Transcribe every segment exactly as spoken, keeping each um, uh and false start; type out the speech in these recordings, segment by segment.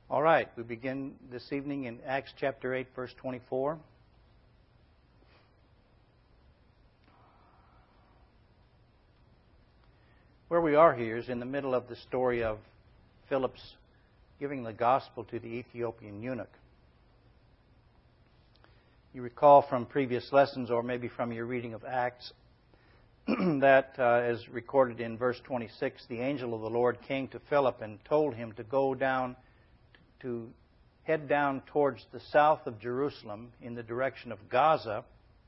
All right, we begin this evening in Acts chapter eight, verse twenty-four. Where we are here is in the middle of the story of Philip's giving the gospel to the Ethiopian eunuch. You recall from previous lessons, or maybe from your reading of Acts, that uh, as recorded in verse twenty-six, the angel of the Lord came to Philip and told him to go down, to head down towards the south of Jerusalem in the direction of Gaza.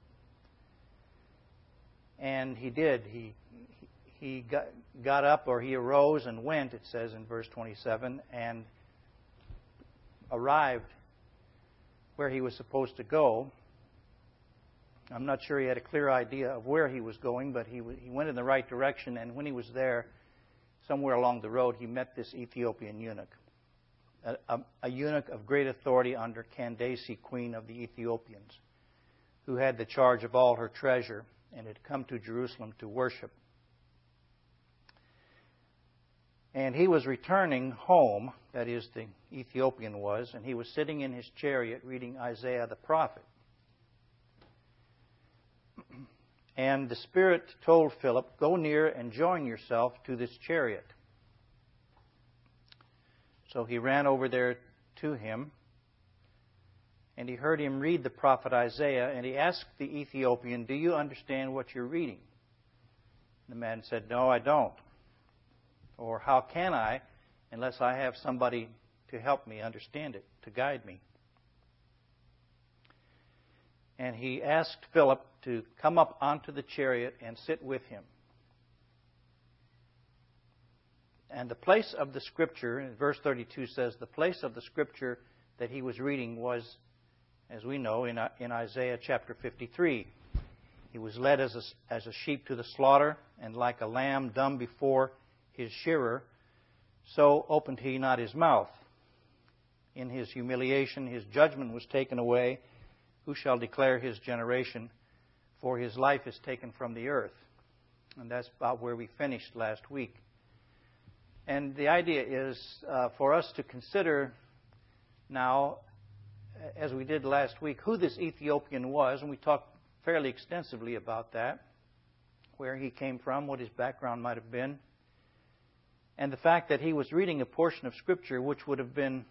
And he did. He he got, got up, or he arose and went, it says in verse twenty-seven, and arrived where he was supposed to go. I'm not sure he had a clear idea of where he was going, but he he went in the right direction, and when he was there, somewhere along the road, he met this Ethiopian eunuch, a, a, a eunuch of great authority under Candace, queen of the Ethiopians, who had the charge of all her treasure and had come to Jerusalem to worship. And he was returning home, that is, the Ethiopian was, and he was sitting in his chariot reading Isaiah the prophet. And the Spirit told Philip, "Go near and join yourself to this chariot." So he ran over there to him, and he heard him read the prophet Isaiah, and he asked the Ethiopian, "Do you understand what you're reading?" The man said, "No, I don't." Or, "How can I unless I have somebody to help me understand it, to guide me?" And he asked Philip to come up onto the chariot and sit with him. And the place of the Scripture, in verse thirty-two says, the place of the Scripture that he was reading was, as we know, in, in Isaiah chapter fifty-three. He was led as a, as a sheep to the slaughter, and like a lamb dumb before his shearer, so opened he not his mouth. In his humiliation his judgment was taken away. Who shall declare his generation? For his life is taken from the earth. And that's about where we finished last week. And the idea is uh, for us to consider now, as we did last week, who this Ethiopian was. And we talked fairly extensively about that, where he came from, what his background might have been. And the fact that he was reading a portion of Scripture which would have been,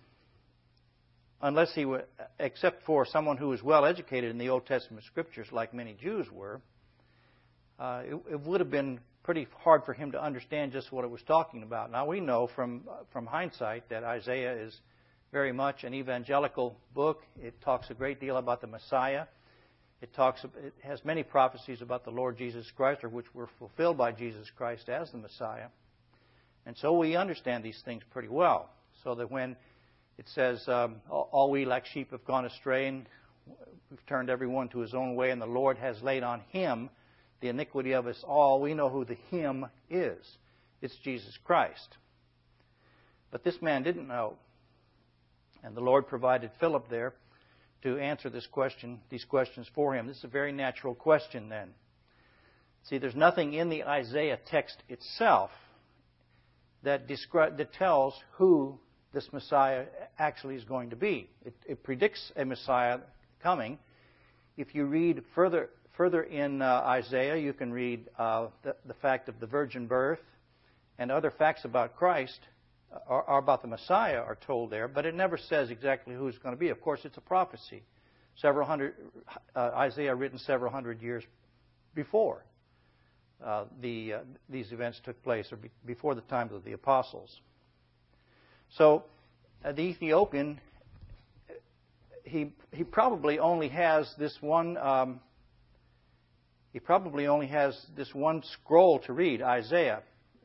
unless he were, except for someone who was well educated in the Old Testament Scriptures, like many Jews were, uh, it, it would have been pretty hard for him to understand just what it was talking about. Now we know from from hindsight that Isaiah is very much an evangelical book. It talks a great deal about the Messiah. It talks. It has many prophecies about the Lord Jesus Christ, or which were fulfilled by Jesus Christ as the Messiah. And so we understand these things pretty well. So that when it says, um, all we like sheep have gone astray, and we've turned everyone to his own way, and the Lord has laid on him the iniquity of us all, we know who the him is. It's Jesus Christ. But this man didn't know. And the Lord provided Philip there to answer this question, these questions for him. This is a very natural question then. See, there's nothing in the Isaiah text itself that descri- that tells who this Messiah actually is going to be. It, it predicts a Messiah coming. If you read further further in uh, Isaiah, you can read uh, the, the fact of the virgin birth, and other facts about Christ, or, or about the Messiah, are told there, but it never says exactly who it's going to be. Of course, it's a prophecy. Several hundred, uh, Isaiah written several hundred years before uh, the uh, these events took place, or be, before the times of the apostles. So uh, the Ethiopian, he he probably only has this one. Um, he probably only has this one scroll to read, Isaiah.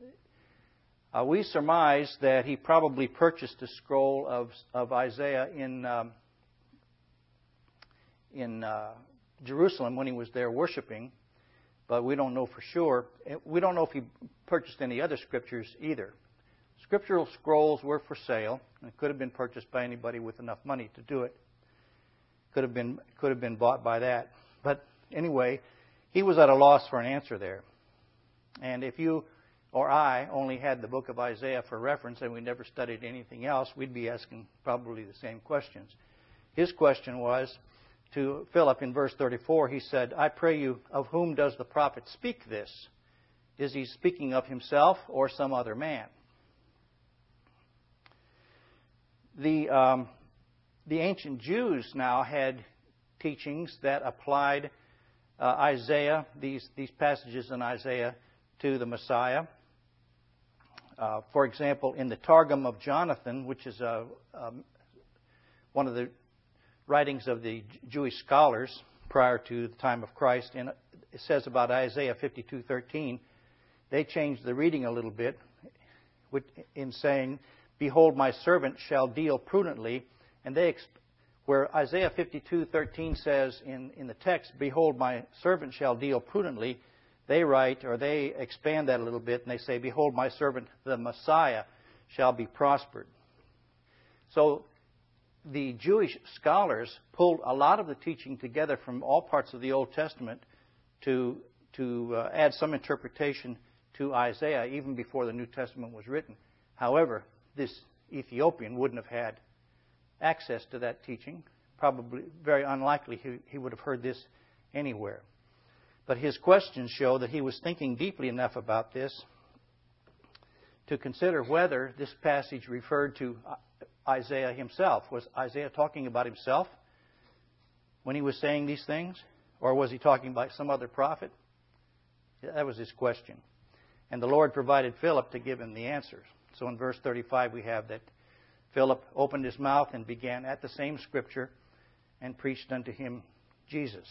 Uh, we surmise that he probably purchased a scroll of of Isaiah in um, in uh, Jerusalem when he was there worshiping, but we don't know for sure. We don't know if he purchased any other scriptures either. Scriptural scrolls were for sale, and it could have been purchased by anybody with enough money to do it. Could have been could have been bought by that. But anyway, he was at a loss for an answer there. And if you or I only had the book of Isaiah for reference and we never studied anything else, we'd be asking probably the same questions. His question was to Philip in verse thirty-four. He said, I pray you, of whom does the prophet speak this? Is he speaking of himself or some other man? The, um, the ancient Jews now had teachings that applied uh, Isaiah, these, these passages in Isaiah, to the Messiah. Uh, for example, in the Targum of Jonathan, which is a, um, one of the writings of the Jewish scholars prior to the time of Christ, and it says about Isaiah fifty-two thirteen, they changed the reading a little bit in saying, behold, my servant shall deal prudently. And they, where Isaiah fifty-two thirteen says in, in the text, behold, my servant shall deal prudently, they write, or they expand that a little bit, and they say, behold, my servant, the Messiah, shall be prospered. So the Jewish scholars pulled a lot of the teaching together from all parts of the Old Testament to, to uh, add some interpretation to Isaiah, even before the New Testament was written. However, this Ethiopian wouldn't have had access to that teaching. Probably very unlikely he, he would have heard this anywhere. But his questions show that he was thinking deeply enough about this to consider whether this passage referred to Isaiah himself. Was Isaiah talking about himself when he was saying these things? Or was he talking about some other prophet? That was his question. And the Lord provided Philip to give him the answers. So in verse thirty-five we have that Philip opened his mouth and began at the same scripture and preached unto him Jesus.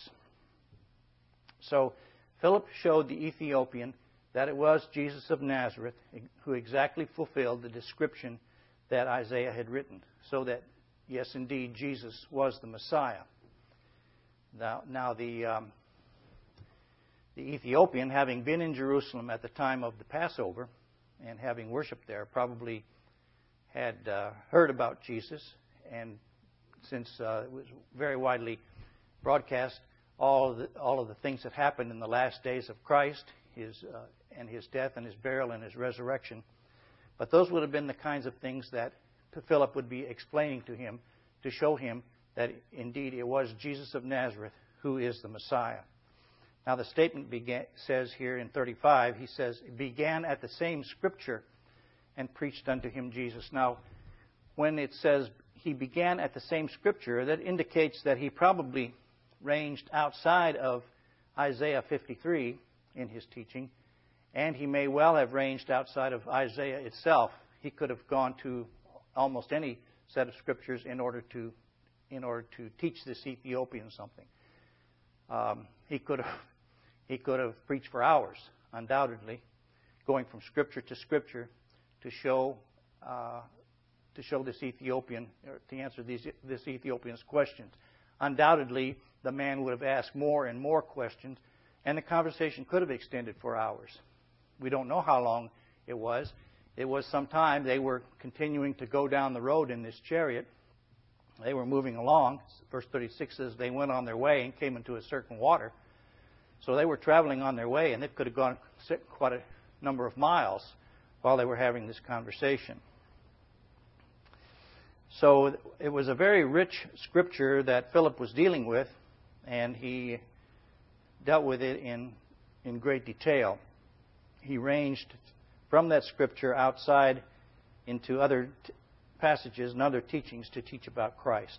So Philip showed the Ethiopian that it was Jesus of Nazareth who exactly fulfilled the description that Isaiah had written. So that, yes, indeed, Jesus was the Messiah. Now, now the, um, the Ethiopian, having been in Jerusalem at the time of the Passover and having worshipped there, probably had uh, heard about Jesus. And since uh, it was very widely broadcast, all of the, all of the things that happened in the last days of Christ, his uh, and his death and his burial and his resurrection. But those would have been the kinds of things that Philip would be explaining to him to show him that indeed it was Jesus of Nazareth who is the Messiah. Now the statement began, says here in thirty-five, he says, began at the same scripture and preached unto him Jesus. Now, when it says he began at the same scripture, that indicates that he probably ranged outside of Isaiah fifty-three in his teaching, and he may well have ranged outside of Isaiah itself. He could have gone to almost any set of scriptures in order to in order to teach this Ethiopian something. Um, he could have he could have preached for hours, undoubtedly, going from scripture to scripture to show uh, to show this Ethiopian, or to answer these this Ethiopian's questions. Undoubtedly, the man would have asked more and more questions, and the conversation could have extended for hours. We don't know how long it was. It was some time. They were continuing to go down the road in this chariot. They were moving along. Verse thirty-six says they went on their way and came into a certain water. So they were traveling on their way, and it could have gone quite a number of miles while they were having this conversation. So it was a very rich scripture that Philip was dealing with, and he dealt with it in, in great detail. He ranged from that scripture outside into other t- passages and other teachings to teach about Christ.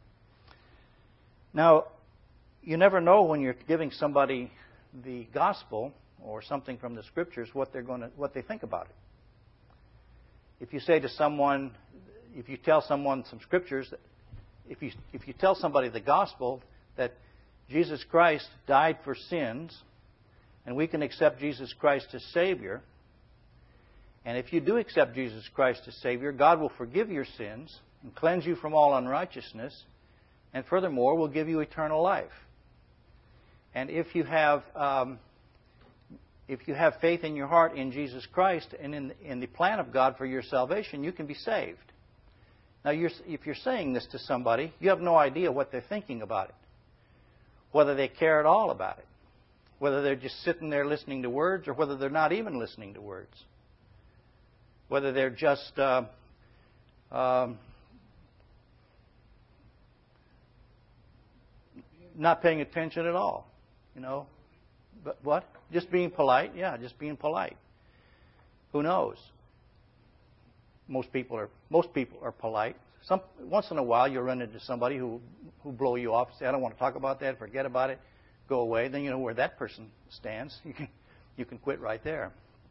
Now, you never know when you're giving somebody the gospel or something from the scriptures what they're going to what they think about it. If you say to someone, if you tell someone some scriptures, if you if you tell somebody the gospel that Jesus Christ died for sins, and we can accept Jesus Christ as Savior, and if you do accept Jesus Christ as Savior, God will forgive your sins and cleanse you from all unrighteousness, and furthermore will give you eternal life. And if you have um, if you have faith in your heart in Jesus Christ and in in the plan of God for your salvation, you can be saved. Now, you're, if you're saying this to somebody, you have no idea what they're thinking about it, whether they care at all about it. Whether they're just sitting there listening to words or whether they're not even listening to words. Whether they're just uh, um, not paying attention at all. You know. But what? Just being polite? Yeah, just being polite. Who knows? Most people are most people are polite. Some once in a while you'll run into somebody who who blow you off and say, I don't want to talk about that, forget about it, go away. Then you know where that person stands. You can you can quit right there.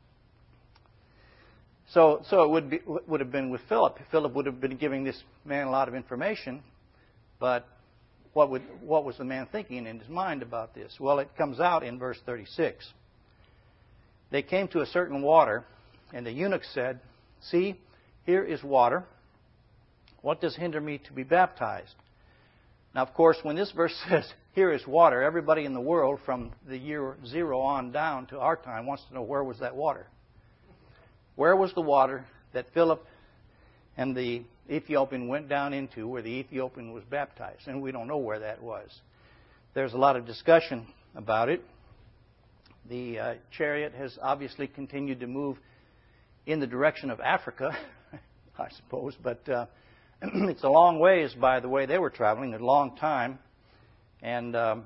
So so it would be would have been with Philip. Philip would have been giving this man a lot of information, but what would what was the man thinking in his mind about this? Well, it comes out in verse thirty-six. They came to a certain water, and the eunuch said, See, here is water. What does hinder me to be baptized? Now, of course, when this verse says, here is water, everybody in the world from the year zero on down to our time wants to know, where was that water? Where was the water that Philip and the Ethiopian went down into where the Ethiopian was baptized? And we don't know where that was. There's a lot of discussion about it. The uh, chariot has obviously continued to move in the direction of Africa, I suppose, but uh, it's a long ways by the way they were traveling, a long time. And um,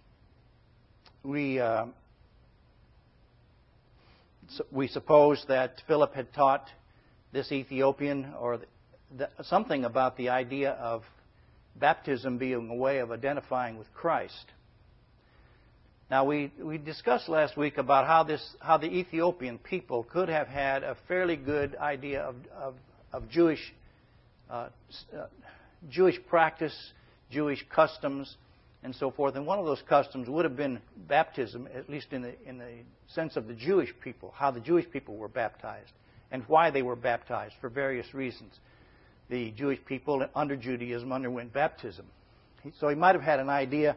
we uh, we suppose that Philip had taught this Ethiopian or the, the, something about the idea of baptism being a way of identifying with Christ. Now, we, we discussed last week about how this how the Ethiopian people could have had a fairly good idea of, of, of Jewish uh, uh, Jewish practice, Jewish customs, and so forth. And one of those customs would have been baptism, at least in the in the sense of the Jewish people, how the Jewish people were baptized, and why they were baptized for various reasons. The Jewish people under Judaism underwent baptism. So he might have had an idea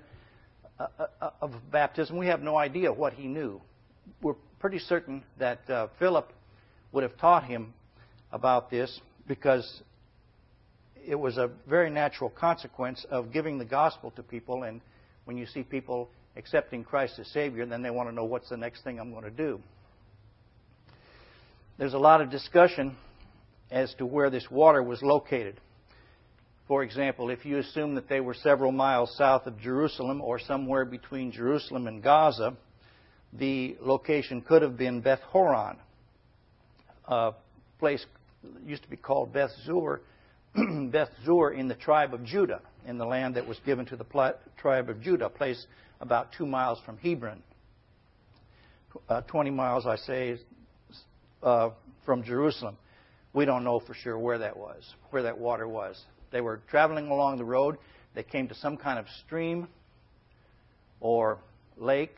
of baptism. We have no idea what he knew. We're pretty certain that uh, Philip would have taught him about this because it was a very natural consequence of giving the gospel to people. And when you see people accepting Christ as Savior, then they want to know what's the next thing I'm going to do. There's a lot of discussion as to where this water was located. For example, if you assume that they were several miles south of Jerusalem or somewhere between Jerusalem and Gaza, the location could have been Beth Horon, a place used to be called Beth Zur, Beth Zur in the tribe of Judah, in the land that was given to the pl- tribe of Judah, a place about two miles from Hebron. Uh, twenty miles, I say, uh, from Jerusalem. We don't know for sure where that was, where that water was. They were traveling along the road. They came to some kind of stream or lake,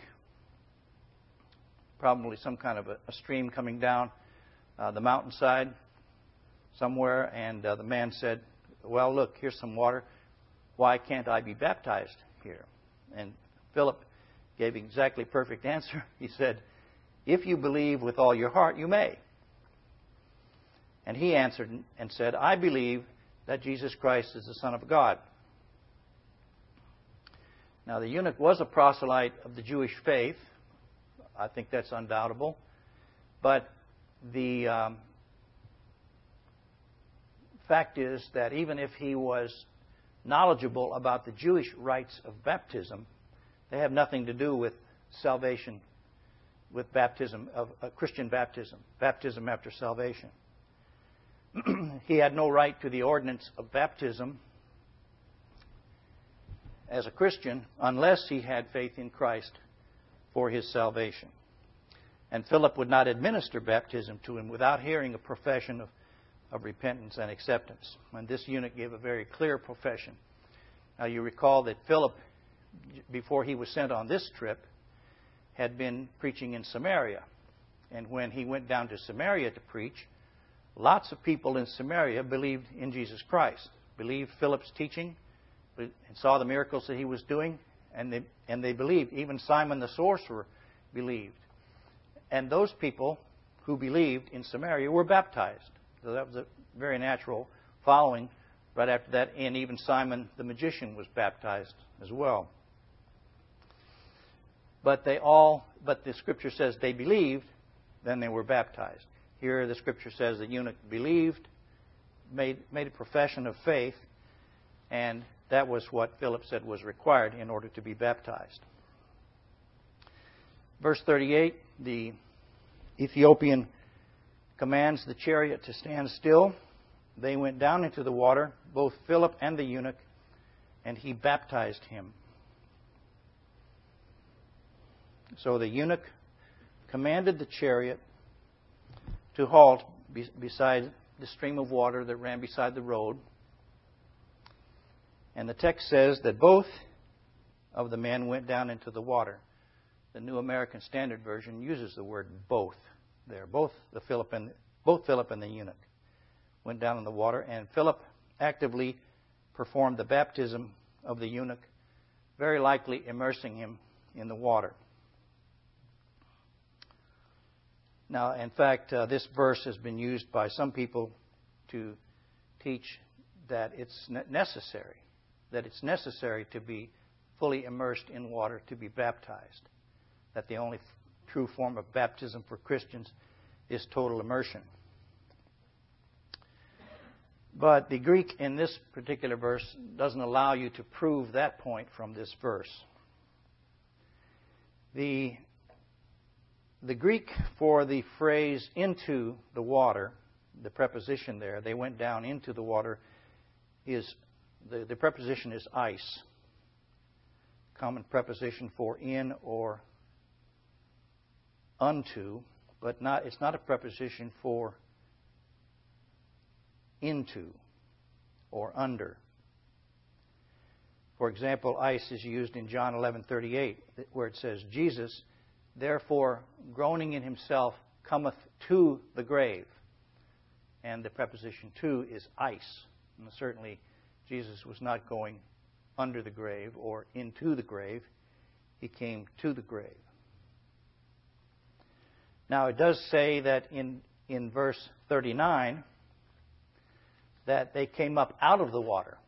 probably some kind of a, a stream coming down uh, the mountainside somewhere. And uh, the man said, well, look, here's some water. Why can't I be baptized here? And Philip gave exactly perfect answer. He said, if you believe with all your heart, you may. And he answered and said, I believe that Jesus Christ is the Son of God. Now, the eunuch was a proselyte of the Jewish faith. I think that's undoubtable. But the um, fact is that even if he was knowledgeable about the Jewish rites of baptism, they have nothing to do with salvation, with baptism, of uh, Christian baptism, baptism after salvation. He had no right to the ordinance of baptism as a Christian unless he had faith in Christ for his salvation. And Philip would not administer baptism to him without hearing a profession of, of repentance and acceptance. And this eunuch gave a very clear profession. Now you recall that Philip, before he was sent on this trip, had been preaching in Samaria. And when he went down to Samaria to preach, lots of people in Samaria believed in Jesus Christ, believed Philip's teaching, and saw the miracles that he was doing, and they, and they believed. Even Simon the sorcerer believed. And those people who believed in Samaria were baptized. So that was a very natural following right after that. And even Simon the magician was baptized as well. but they all, but the Scripture says they believed, then they were baptized. Here the Scripture says the eunuch believed, made, made a profession of faith, and that was what Philip said was required in order to be baptized. Verse thirty-eight, the Ethiopian commands the chariot to stand still. They went down into the water, both Philip and the eunuch, and he baptized him. So the eunuch commanded the chariot to halt be- beside the stream of water that ran beside the road. And the text says that both of the men went down into the water. The New American Standard Version uses the word both there. Both the Philip and both Philip and the eunuch went down in the water, and Philip actively performed the baptism of the eunuch, very likely immersing him in the water. Now, in fact, uh, this verse has been used by some people to teach that it's necessary, that it's necessary to be fully immersed in water to be baptized, that the only f- true form of baptism for Christians is total immersion. But the Greek in this particular verse doesn't allow you to prove that point from this verse. The, the Greek for the phrase into the water, the preposition there, they went down into the water, is the, the preposition is eis. Common preposition for in or unto, but not it's not a preposition for into or under. For example, eis is used in John eleven thirty-eight, where it says, Jesus, therefore, groaning in himself, cometh to the grave. And the preposition to is eis. And certainly, Jesus was not going under the grave or into the grave. He came to the grave. Now, it does say that in, in verse thirty-nine, that they came up out of the water.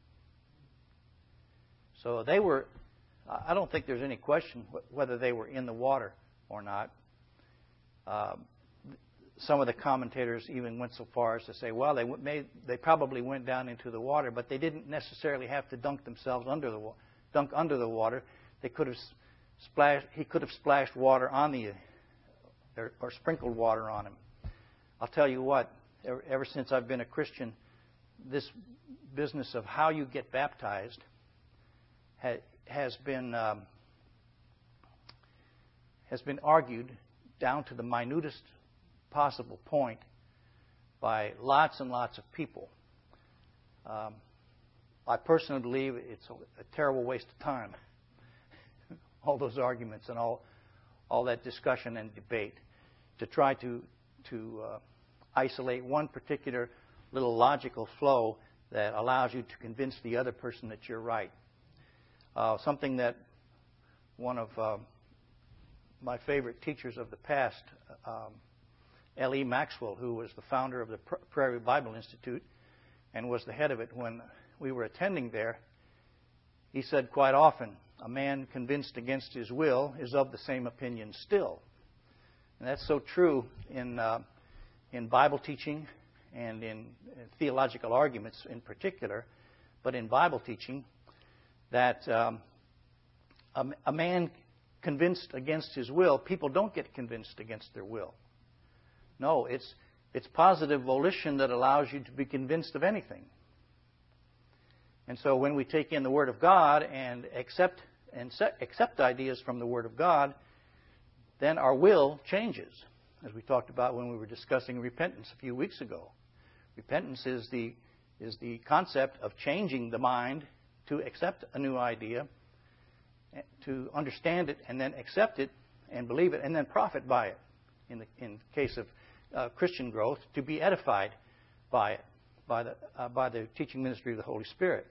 So they were, I don't think there's any question whether they were in the water or not. Um, some of the commentators even went so far as to say, well, they made, they probably went down into the water, but they didn't necessarily have to dunk themselves under the dunk under the water. They could have splashed. He could have splashed water on the, or, or sprinkled water on him. I'll tell you what. Ever, ever since I've been a Christian, this business of how you get baptized ha, has been um, has been argued down to the minutest possible point by lots and lots of people. Um, I personally believe it's a, a terrible waste of time. All those arguments and all all that discussion and debate to try to to uh, isolate one particular little logical flow that allows you to convince the other person that you're right. Uh, something that one of uh, my favorite teachers of the past, um, L E Maxwell, who was the founder of the Prairie Bible Institute and was the head of it when we were attending there, he said quite often, a man convinced against his will is of the same opinion still. And that's so true in uh, in Bible teaching and in theological arguments in particular, but in Bible teaching, that um, a, a man convinced against his will, people don't get convinced against their will. No, it's it's positive volition that allows you to be convinced of anything. And so when we take in the Word of God and accept and set, accept ideas from the Word of God, then our will changes, as we talked about when we were discussing repentance a few weeks ago. Repentance is the is the concept of changing the mind to accept a new idea, to understand it, and then accept it and believe it, and then profit by it. In the in case of uh, Christian growth, to be edified by it, by the uh, by the teaching ministry of the Holy Spirit.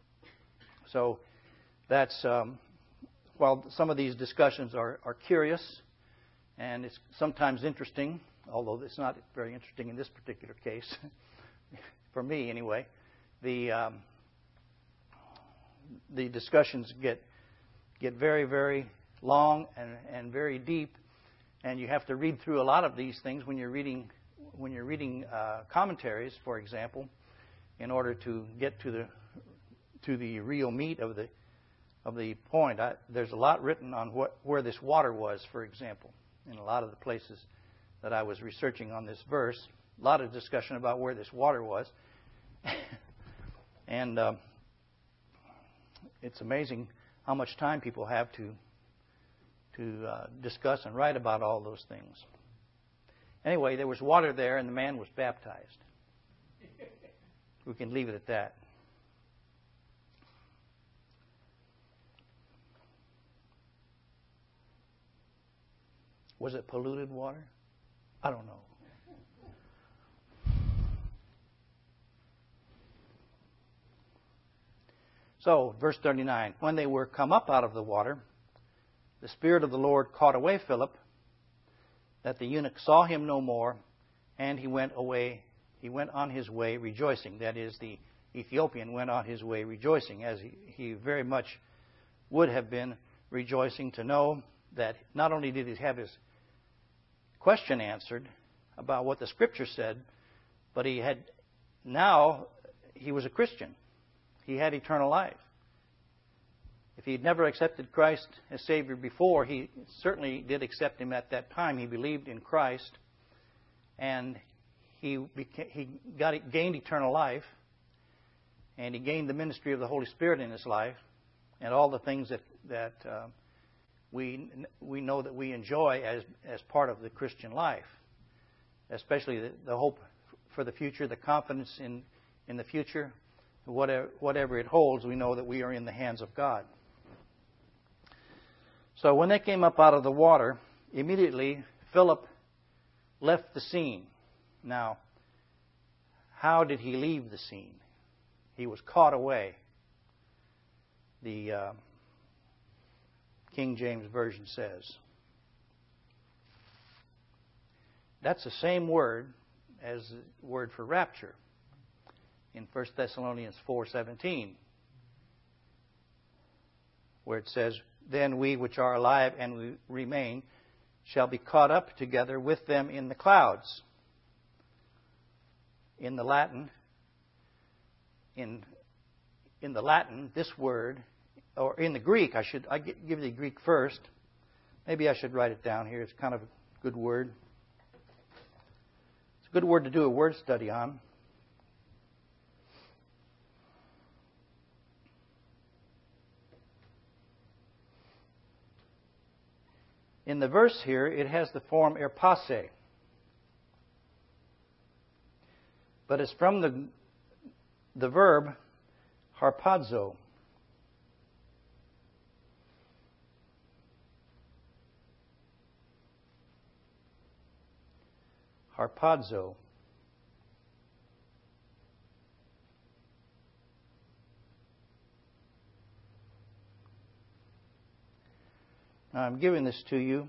So that's um, while some of these discussions are, are curious and it's sometimes interesting, although it's not very interesting in this particular case, for me anyway. The um, the discussions get get very very long and, and very deep, and you have to read through a lot of these things when you're reading when you're reading uh, commentaries, for example, in order to get to the to the real meat of the of the point. I, there's a lot written on what where this water was, for example, in a lot of the places that I was researching on this verse. A lot of discussion about where this water was, and uh, it's amazing how much time people have to to uh, discuss and write about all those things. Anyway, there was water there, and the man was baptized. We can leave it at that. Was it polluted water? I don't know. So, verse thirty-nine. When they were come up out of the water, the Spirit of the Lord caught away Philip, that the eunuch saw him no more, and he went away. He went on his way rejoicing. That is, the Ethiopian went on his way rejoicing, as he, he very much would have been rejoicing to know that not only did he have his question answered about what the Scripture said, but he had now he was a Christian. He had eternal life. If he had never accepted Christ as Savior before, he certainly did accept Him at that time. He believed in Christ, and he became, he got gained eternal life, and he gained the ministry of the Holy Spirit in his life, and all the things that that uh, we we know that we enjoy as as part of the Christian life, especially the, the hope for the future, the confidence in in the future, whatever whatever it holds. We know that we are in the hands of God. So when they came up out of the water, immediately Philip left the scene. Now, how did he leave the scene? He was caught away. The uh, King James Version says. That's the same word as the word for rapture in First Thessalonians four seventeen, where it says, "Then we which are alive and we remain shall be caught up together with them in the clouds." In the Latin, in in the Latin, this word, or in the Greek, I should I give the Greek first. Maybe I should write it down here. It's kind of a good word. It's a good word to do a word study on. In the verse here, it has the form erpase. But it's from the, the verb harpazo. Harpazo. Now, I'm giving this to you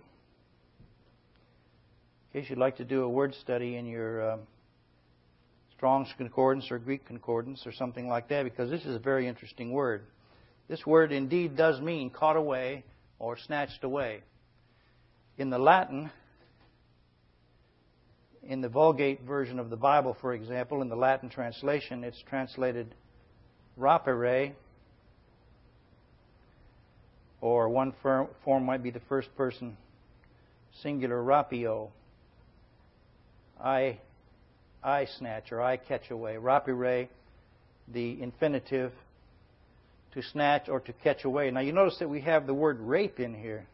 in case you'd like to do a word study in your um, Strong's Concordance or Greek Concordance or something like that, because this is a very interesting word. This word indeed does mean caught away or snatched away. In the Latin, in the Vulgate version of the Bible, for example, in the Latin translation, it's translated rapere, or one form might be the first person singular rapio. I I snatch or I catch away. Rapire, the infinitive, to snatch or to catch away. Now you notice that we have the word rape in here.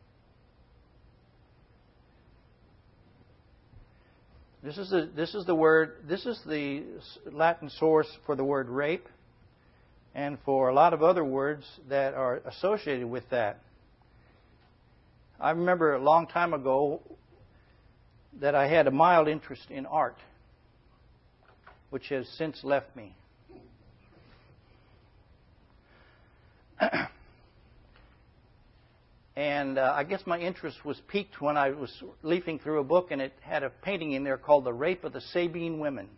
This is the this is the word. This is the Latin source for the word rape, and for a lot of other words that are associated with that. I remember a long time ago that I had a mild interest in art, which has since left me. And uh, I guess my interest was piqued when I was leafing through a book and it had a painting in there called The Rape of the Sabine Women.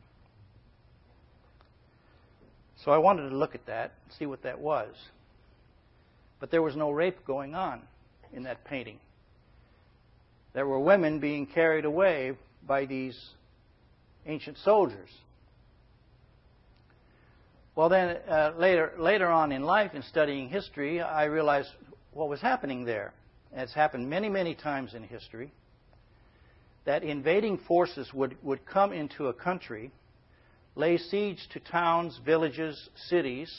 So I wanted to look at that, see what that was. But there was no rape going on. in that painting. There were women being carried away by these ancient soldiers. Well, then uh, later later on in life, in studying history, I realized what was happening there. And it's happened many, many times in history, that invading forces would, would come into a country, lay siege to towns, villages, cities,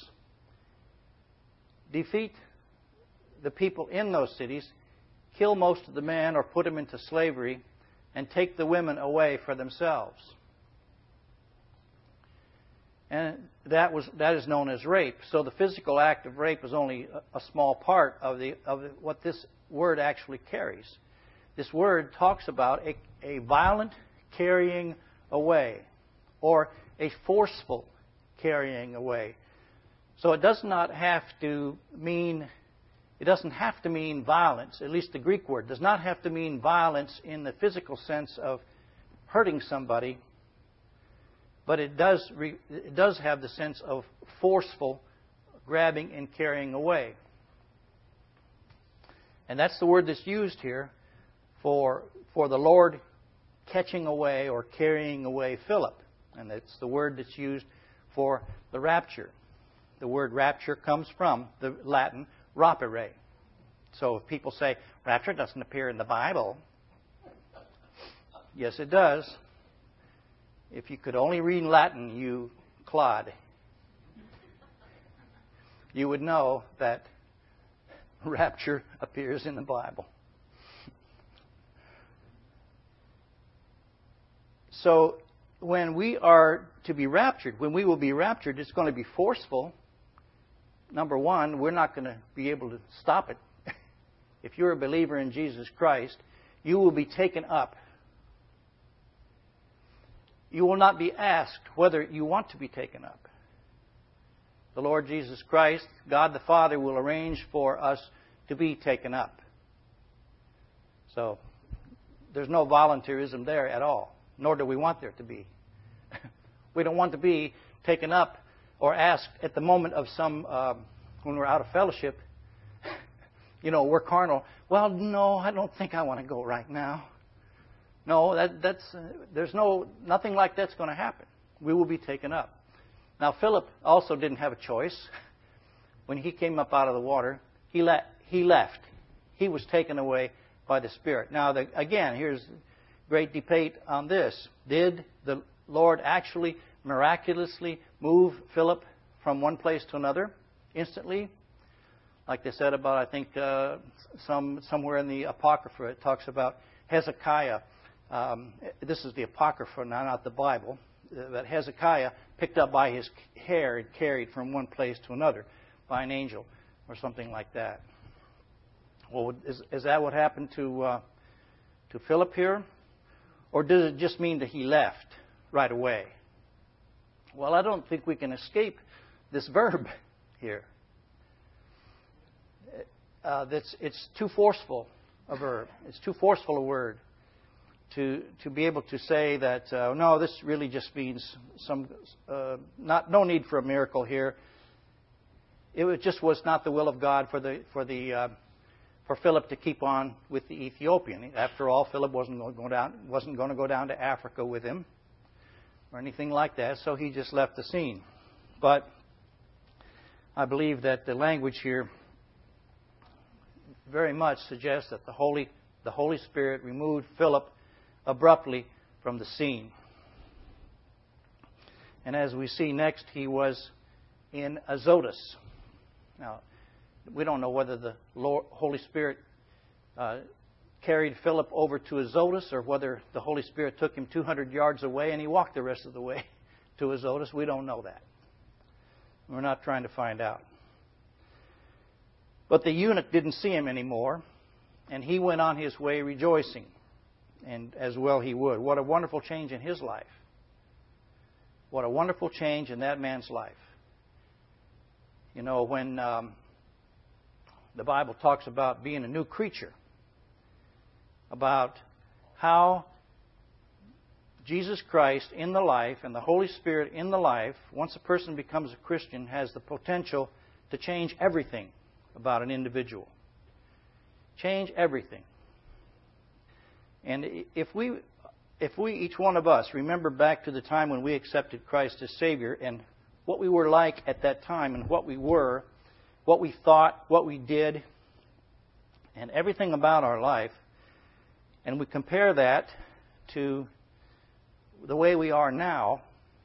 defeat the people in those cities, kill most of the men or put them into slavery, and take the women away for themselves. And that was that is known as rape. So the physical act of rape is only a, a small part of the of what this word actually carries. This word talks about a, a violent carrying away, or a forceful carrying away. So it does not have to mean it doesn't have to mean violence. At least the Greek word does not have to mean violence in the physical sense of hurting somebody. But it does re, it does have the sense of forceful grabbing and carrying away. And that's the word that's used here for, for the Lord catching away or carrying away Philip. And that's the word that's used for the rapture. The word rapture comes from the Latin rapere. So if people say, rapture doesn't appear in the Bible, yes, it does. If you could only read Latin, you clod, you would know that rapture appears in the Bible. So when we are to be raptured, when we will be raptured, it's going to be forceful. Number one, we're not going to be able to stop it. If you're a believer in Jesus Christ, you will be taken up. You will not be asked whether you want to be taken up. The Lord Jesus Christ, God the Father, will arrange for us to be taken up. So there's no volunteerism there at all, nor do we want there to be. We don't want to be taken up or asked at the moment of some, uh, when we're out of fellowship, you know, we're carnal. Well, no, I don't think I want to go right now. No, that, that's uh, there's no nothing like that's going to happen. We will be taken up. Now, Philip also didn't have a choice. When he came up out of the water, he let he left. He was taken away by the Spirit. Now, the, again, here's great debate on this. Did the Lord actually miraculously move Philip from one place to another instantly? Like they said about, I think, uh, some somewhere in the Apocrypha, it talks about Hezekiah. Um, this is the Apocrypha, now not the Bible. That Hezekiah picked up by his hair and carried from one place to another by an angel or something like that. Well, is, is that what happened to uh, to Philip here? Or does it just mean that he left right away? Well, I don't think we can escape this verb here. Uh, that's, it's too forceful a verb. It's too forceful a word to to be able to say that, uh, no, this really just means some, uh, not no need for a miracle here. It just was not the will of God for the for the uh, for Philip to keep on with the Ethiopian. After all, Philip wasn't going to go down wasn't going to go down to Africa with him or anything like that, so he just left the scene. But I believe that the language here very much suggests that the Holy the Holy Spirit removed Philip abruptly from the scene. And as we see next, he was in Azotus. Now, we don't know whether the Lord, Holy Spirit uh, carried Philip over to Azotus or whether the Holy Spirit took him two hundred yards away and he walked the rest of the way to Azotus. We don't know that. We're not trying to find out. But the eunuch didn't see him anymore, and he went on his way rejoicing. And as well he would. What a wonderful change in his life. What a wonderful change in that man's life. You know, when um, the Bible talks about being a new creature, about how Jesus Christ in the life and the Holy Spirit in the life, once a person becomes a Christian, has the potential to change everything about an individual. change everything. And if we, if we, each one of us, remember back to the time when we accepted Christ as Savior and what we were like at that time and what we were, what we thought, what we did, and everything about our life, and we compare that to the way we are now,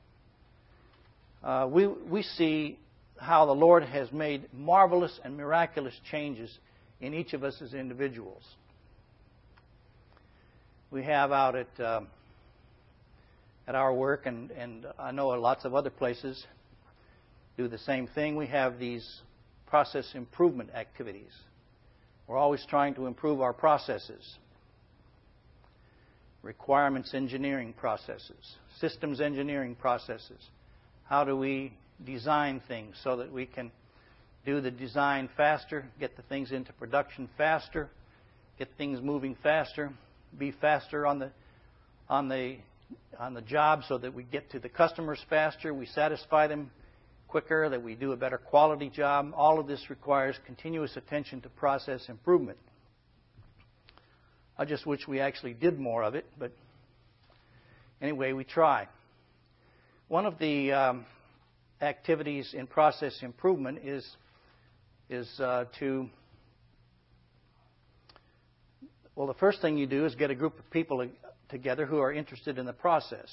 uh, we, we see how the Lord has made marvelous and miraculous changes in each of us as individuals. We have out at um, at our work, and, and I know lots of other places do the same thing. We have these process improvement activities. We're always trying to improve our processes. Requirements engineering processes, systems engineering processes. How do we design things so that we can do the design faster, get the things into production faster, get things moving faster, be faster on the on the on the job so that we get to the customers faster, we satisfy them quicker, that we do a better quality job. All of this requires continuous attention to process improvement. I just wish we actually did more of it, but anyway, we try. One of the um, activities in process improvement is is uh, to, well, the first thing you do is get a group of people together who are interested in the process.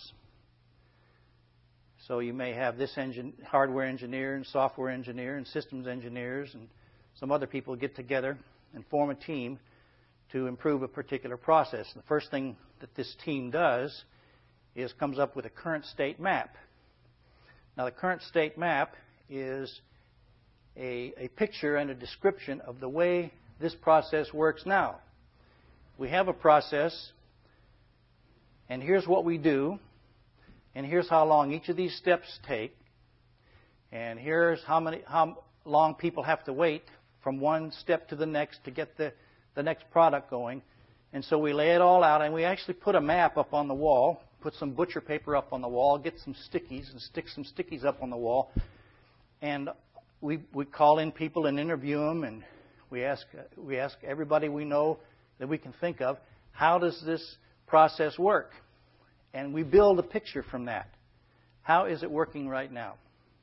So you may have this engine, hardware engineer and software engineer and systems engineers and some other people get together and form a team to improve a particular process. The first thing that this team does is comes up with a current state map. Now, the current state map is a, a picture and a description of the way this process works now. We have a process, and here's what we do, and here's how long each of these steps take, and here's how many how long people have to wait from one step to the next to get the, the next product going. And so we lay it all out, and we actually put a map up on the wall, put some butcher paper up on the wall, get some stickies, and stick some stickies up on the wall. And we we call in people and interview them, and we ask we ask everybody we know that we can think of, how does this process work? And we build a picture from that. How is it working right now?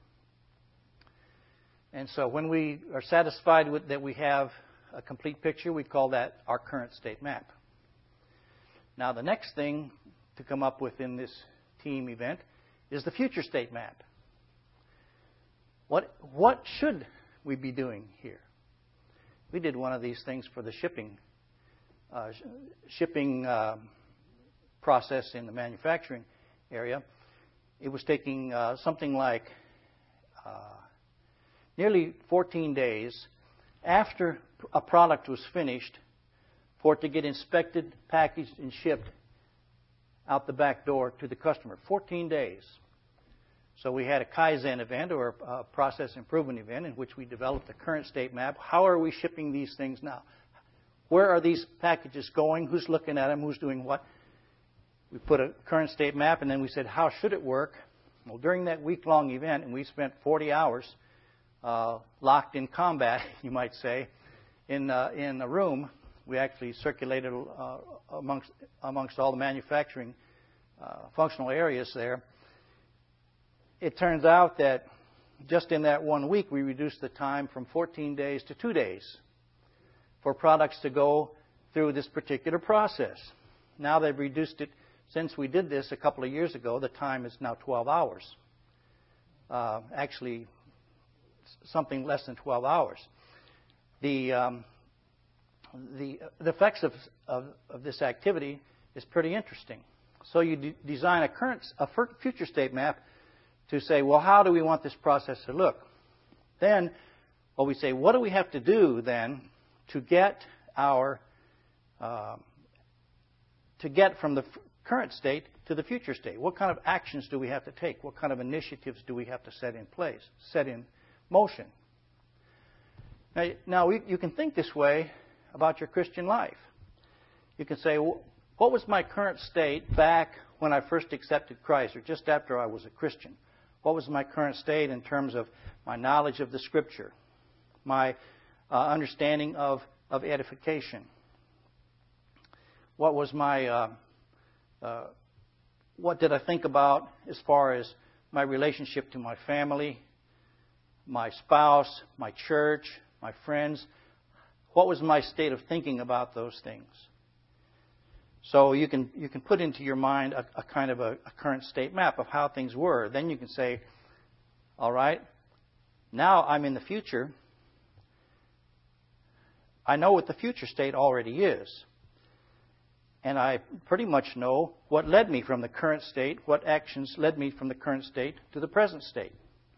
And so when we are satisfied with that we have a complete picture, we call that our current state map. Now, the next thing to come up with in this team event is the future state map. What what should we be doing here? We did one of these things for the shipping uh, shipping uh, process in the manufacturing area. It was taking uh, something like uh, nearly fourteen days after a product was finished for it to get inspected, packaged, and shipped out the back door to the customer. fourteen days. So we had a Kaizen event, or a process improvement event, in which we developed a current state map. How are we shipping these things now? Where are these packages going? Who's looking at them? Who's doing what? We put a current state map, and then we said, how should it work? Well, during that week-long event, and we spent forty hours uh, locked in combat, you might say, in uh, in a room. We actually circulated uh, amongst amongst all the manufacturing uh, functional areas there. It turns out that just in that one week, we reduced the time from fourteen days to two days for products to go through this particular process. Now they've reduced it. Since we did this a couple of years ago, the time is now twelve hours. Uh, actually, something less than twelve hours. The um, the the effects of, of of this activity is pretty interesting. So you de- design a current a future state map to say, well, how do we want this process to look? Then, well, we say, what do we have to do then to get our uh, to get from the f- current state to the future state? What kind of actions do we have to take? What kind of initiatives do we have to set in place, set in motion? Now, now we, you can think this way about your Christian life. You can say, well, what was my current state back when I first accepted Christ, or just after I was a Christian? What was my current state in terms of my knowledge of the Scripture, my uh, understanding of of edification. What was my, uh, uh, what did I think about as far as my relationship to my family, my spouse, my church, my friends? What was my state of thinking about those things? So you can you can put into your mind a, a kind of a, a current state map of how things were. Then you can say, all right, now I'm in the future. I know what the future state already is. And I pretty much know what led me from the current state, what actions led me from the current state to the present state.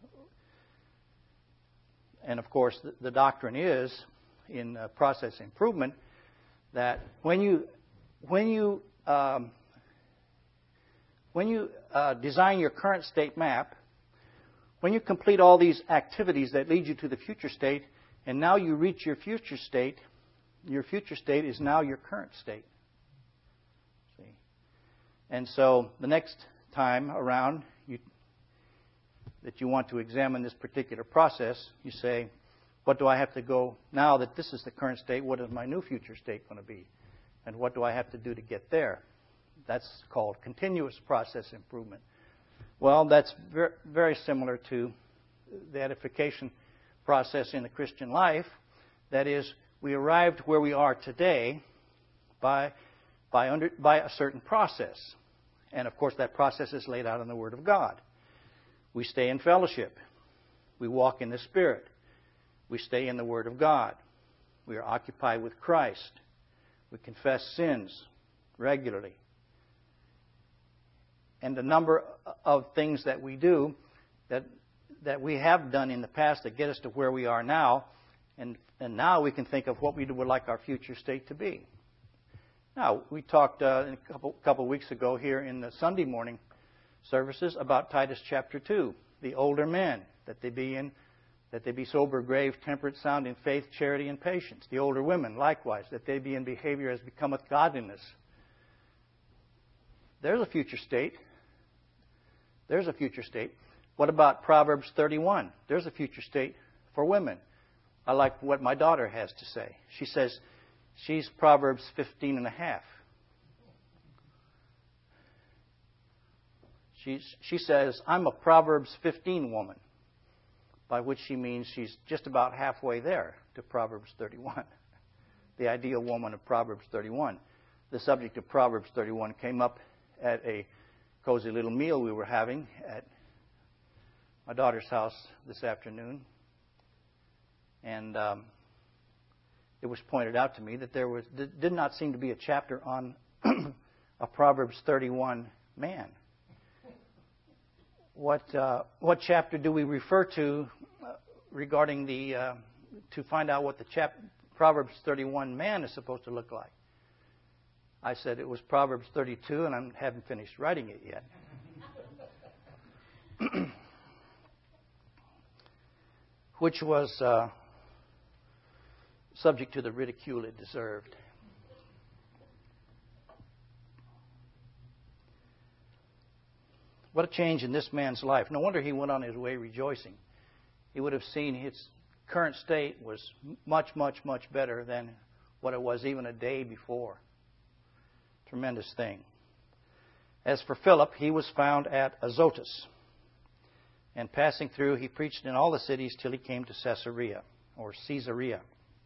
And of course, the, the doctrine is, in uh, process improvement, that when you when you um, when you uh, design your current state map, when you complete all these activities that lead you to the future state, and now you reach your future state, your future state is now your current state. See? And so the next time around you, that you want to examine this particular process, you say, what do I have to go, now that this is the current state, what is my new future state going to be? And what do I have to do to get there? That's called continuous process improvement. Well, that's very, very similar to the edification process in the Christian life. That is, we arrived where we are today by, by, under, by a certain process. And of course, that process is laid out in the Word of God. We stay in fellowship. We walk in the Spirit. We stay in the Word of God. We are occupied with Christ. We confess sins regularly. And a number of things that we do that that we have done in the past that get us to where we are now, and, and now we can think of what we would like our future state to be. Now, we talked uh, a couple, couple weeks ago here in the Sunday morning services about Titus chapter two, the older men, that they be in that they be sober, grave, temperate, sound in faith, charity, and patience. The older women, likewise, that they be in behavior as becometh godliness. There's a future state. There's a future state. What about Proverbs thirty-one? There's a future state for women. I like what my daughter has to say. She says she's Proverbs fifteen and a half. She's, she says, I'm a Proverbs fifteen woman, by which she means she's just about halfway there to Proverbs thirty-one, the ideal woman of Proverbs thirty-one. The subject of Proverbs thirty-one came up at a cozy little meal we were having at my daughter's house this afternoon. And um, it was pointed out to me that there was did not seem to be a chapter on a Proverbs thirty-one man. What uh, what chapter do we refer to uh, regarding the uh, to find out what the chap- Proverbs thirty-one man is supposed to look like? I said it was Proverbs thirty-two, and I haven't finished writing it yet. Which was uh, subject to the ridicule it deserved. What a change in this man's life. No wonder he went on his way rejoicing. He would have seen his current state was much, much, much better than what it was even a day before. Tremendous thing. As for Philip, he was found at Azotus. And passing through, he preached in all the cities till he came to Caesarea, or Caesarea.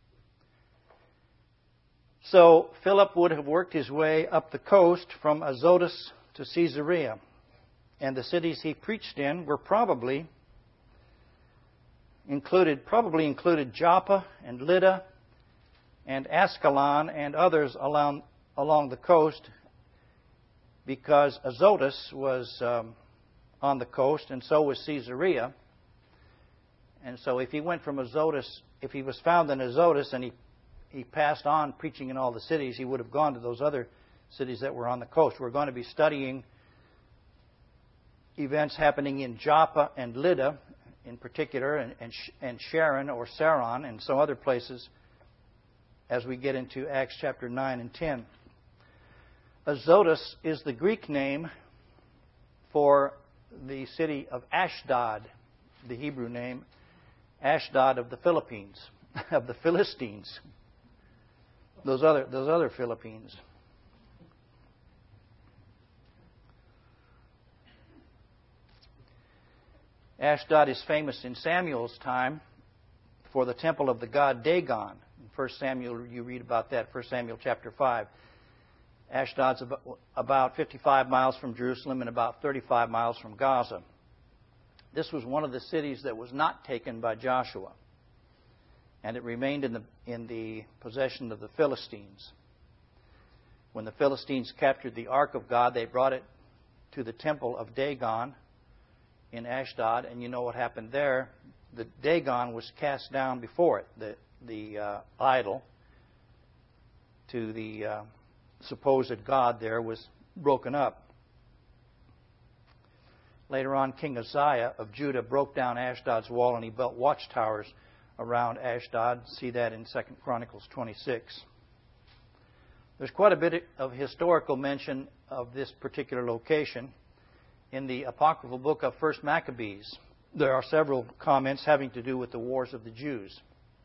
So Philip would have worked his way up the coast from Azotus to Caesarea. And the cities he preached in were probably included, probably included Joppa and Lydda and Ascalon and others along along the coast, because Azotus was um, on the coast, and so was Caesarea. And so, if he went from Azotus, if he was found in Azotus and he he passed on preaching in all the cities, he would have gone to those other cities that were on the coast. We're going to be studying events happening in Joppa and Lydda in particular, and, and, and Sharon or Saron and some other places as we get into Acts chapter nine and ten. Azotus is the Greek name for the city of Ashdod, the Hebrew name, Ashdod of the Philippines, of the Philistines. those other those other Philippines. Ashdod is famous in Samuel's time for the temple of the god Dagon. In First Samuel, you read about that, First Samuel chapter five. Ashdod's about fifty-five miles from Jerusalem and about thirty-five miles from Gaza. This was one of the cities that was not taken by Joshua, and it remained in the, in the possession of the Philistines. When the Philistines captured the Ark of God, they brought it to the temple of Dagon in Ashdod, and you know what happened there. The Dagon was cast down before it, the, the uh, idol to the uh, supposed god there was broken up. Later on, King Uzziah of Judah broke down Ashdod's wall and he built watchtowers around Ashdod. See that in Second Chronicles twenty-six. There's quite a bit of historical mention of this particular location in the apocryphal book of First Maccabees. There are several comments having to do with the wars of the Jews,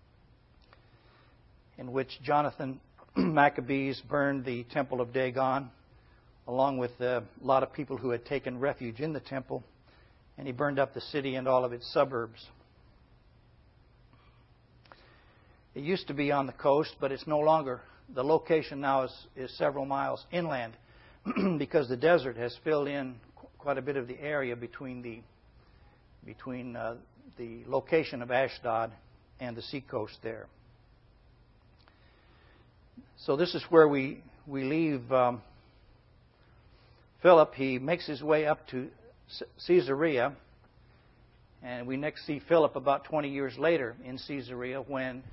in which Jonathan Maccabees burned the temple of Dagon, along with a lot of people who had taken refuge in the temple, and he burned up the city and all of its suburbs. It used to be on the coast, but it's no longer. The location now is, is several miles inland because the desert has filled in quite a bit of the area between the between uh, the location of Ashdod and the seacoast there. So this is where we we leave um, Philip. He makes his way up to Caesarea, and we next see Philip about twenty years later in Caesarea when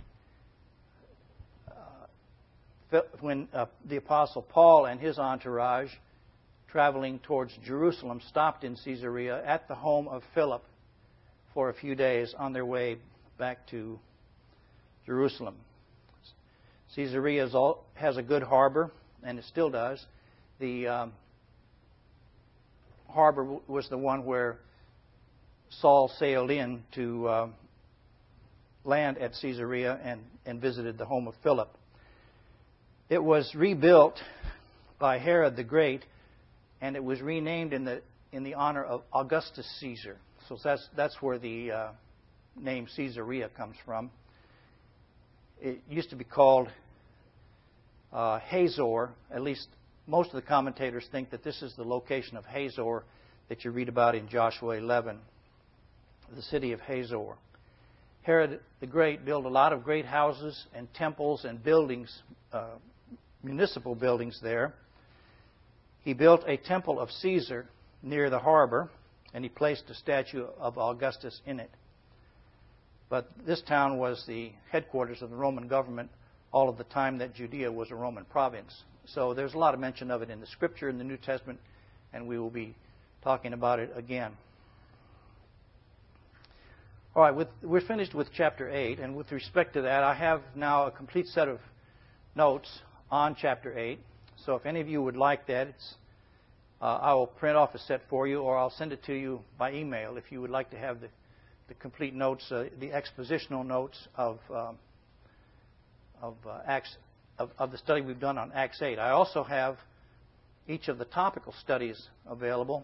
uh, when uh, the Apostle Paul and his entourage, traveling towards Jerusalem, stopped in Caesarea at the home of Philip for a few days on their way back to Jerusalem. Caesarea is all, has a good harbor, and it still does. The um, harbor w- was the one where Saul sailed in to uh, land at Caesarea and, and visited the home of Philip. It was rebuilt by Herod the Great, and it was renamed in the in the honor of Augustus Caesar. So that's that's where the uh, name Caesarea comes from. It used to be called uh, Hazor. At least most of the commentators think that this is the location of Hazor that you read about in Joshua eleven, the city of Hazor. Herod the Great built a lot of great houses and temples and buildings, uh, municipal buildings there. He built a temple of Caesar near the harbor, and he placed a statue of Augustus in it. But this town was the headquarters of the Roman government all of the time that Judea was a Roman province. So there's a lot of mention of it in the Scripture, in the New Testament, and we will be talking about it again. All right, with, we're finished with chapter eight, and with respect to that, I have now a complete set of notes on chapter eight. So if any of you would like that, it's, uh, I will print off a set for you, or I'll send it to you by email if you would like to have the, the complete notes, uh, the expositional notes of um, of uh, Acts of, of the study we've done on Acts eight. I also have each of the topical studies available.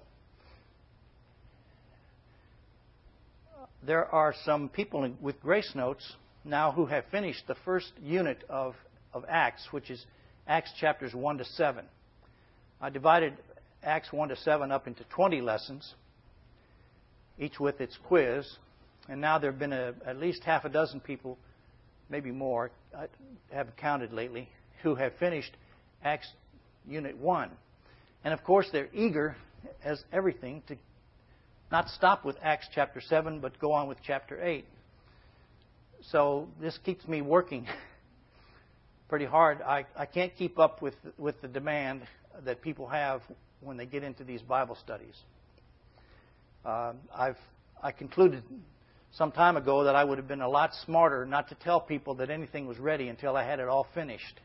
There are some people in, with grace notes now who have finished the first unit of, of Acts, which is Acts chapters one to seven. I divided Acts one to seven up into twenty lessons, each with its quiz. And now there have been a, at least half a dozen people, maybe more, I haven't counted lately, who have finished Acts Unit one. And of course they're eager, as everything, to not stop with Acts chapter seven, but go on with chapter eight. So this keeps me working pretty hard. I, I can't keep up with with the demand that people have when they get into these Bible studies. Uh, I've I concluded some time ago that I would have been a lot smarter not to tell people that anything was ready until I had it all finished.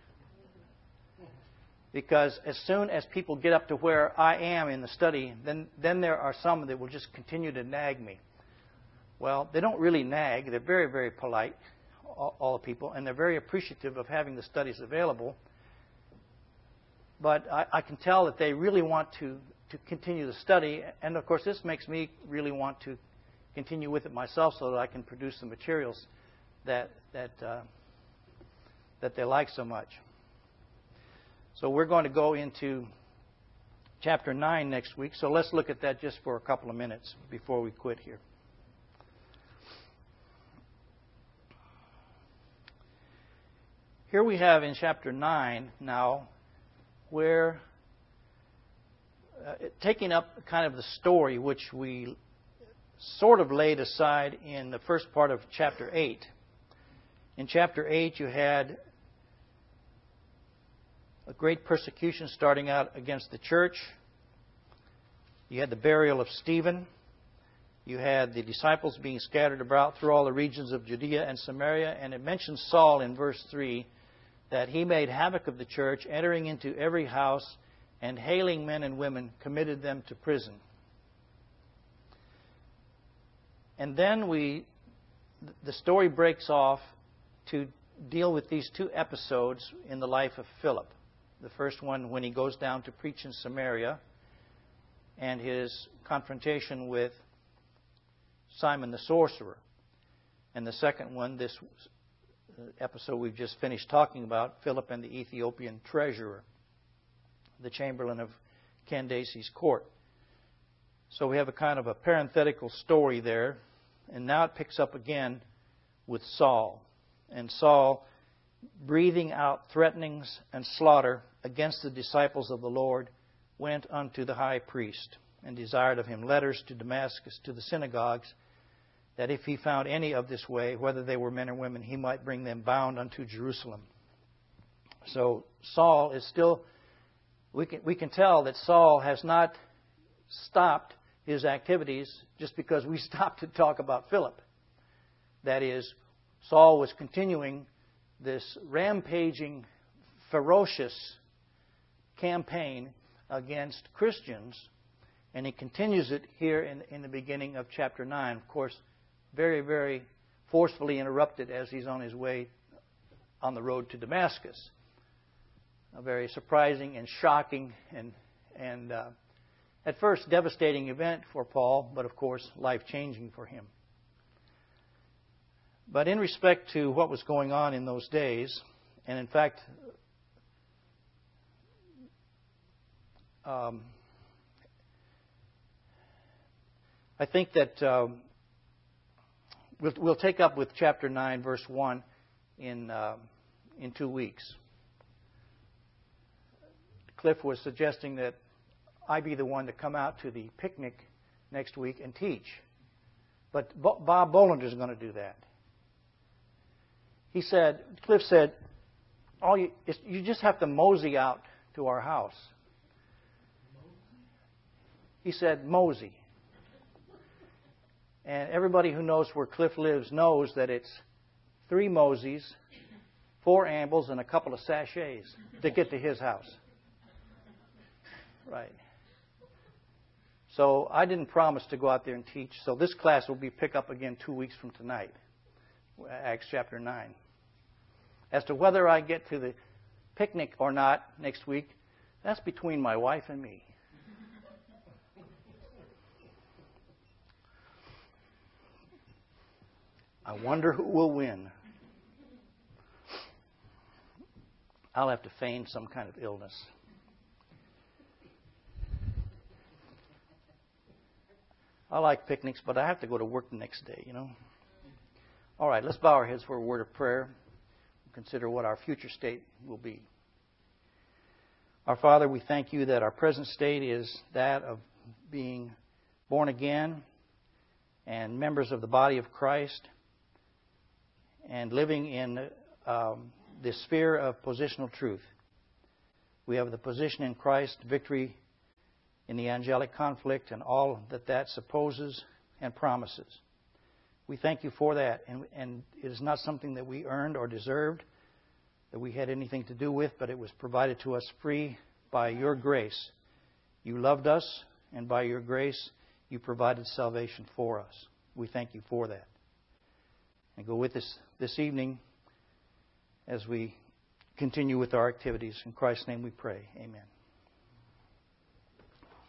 Because as soon as people get up to where I am in the study, then then there are some that will just continue to nag me. Well, they don't really nag. They're very, very polite. all, all the people, and they're very appreciative of having the studies available. But I, I can tell that they really want to, to continue the study, and of course this makes me really want to continue with it myself so that I can produce the materials that that uh, that they like so much. So we're going to go into chapter nine next week, so let's look at that just for a couple of minutes before we quit here. Here we have in chapter nine now where uh, taking up kind of the story which we sort of laid aside in the first part of chapter eight. In chapter eight you had a great persecution starting out against the church. You had the burial of Stephen. You had the disciples being scattered about through all the regions of Judea and Samaria. And it mentions Saul in verse three, that he made havoc of the church, entering into every house and hailing men and women, committed them to prison. And then we, the story breaks off to deal with these two episodes in the life of Philip. The first one when he goes down to preach in Samaria and his confrontation with Simon the sorcerer. And the second one, this episode we've just finished talking about, Philip and the Ethiopian treasurer, the chamberlain of Candace's court. So we have a kind of a parenthetical story there. And now it picks up again with Saul. And Saul, breathing out threatenings and slaughter against the disciples of the Lord, went unto the high priest and desired of him letters to Damascus, to the synagogues, that if he found any of this way, whether they were men or women, he might bring them bound unto Jerusalem. So Saul is still, we can, we can tell that Saul has not stopped his activities just because we stopped to talk about Philip. That is, Saul was continuing this rampaging, ferocious campaign against Christians, and he continues it here in, in the beginning of chapter nine. Of course, very, very forcefully interrupted as he's on his way on the road to Damascus. A very surprising and shocking and and uh, at first devastating event for Paul, but of course life-changing for him. But in respect to what was going on in those days, and in fact, um, I think that uh, we'll, we'll take up with chapter nine, verse one, in uh, in two weeks. Cliff was suggesting that I be the one to come out to the picnic next week and teach. But Bob Bollinger is going to do that. He said, Cliff said, all you, you just have to mosey out to our house. He said, mosey. And everybody who knows where Cliff lives knows that it's three moseys, four ambles, and a couple of sachets to get to his house. Right. So I didn't promise to go out there and teach. So this class will be pick up again two weeks from tonight, Acts chapter nine. As to whether I get to the picnic or not next week, that's between my wife and me. I wonder who will win. I'll have to feign some kind of illness. I like picnics, but I have to go to work the next day, you know. All right, let's bow our heads for a word of prayer and consider what our future state will be. Our Father, we thank you that our present state is that of being born again and members of the body of Christ and living in um, the sphere of positional truth. We have the position in Christ, victory in the angelic conflict, and all that that supposes and promises. We thank you for that, and, and it is not something that we earned or deserved, that we had anything to do with, but it was provided to us free by your grace. You loved us, and by your grace, you provided salvation for us. We thank you for that. And go with us this evening as we continue with our activities. In Christ's name we pray. Amen.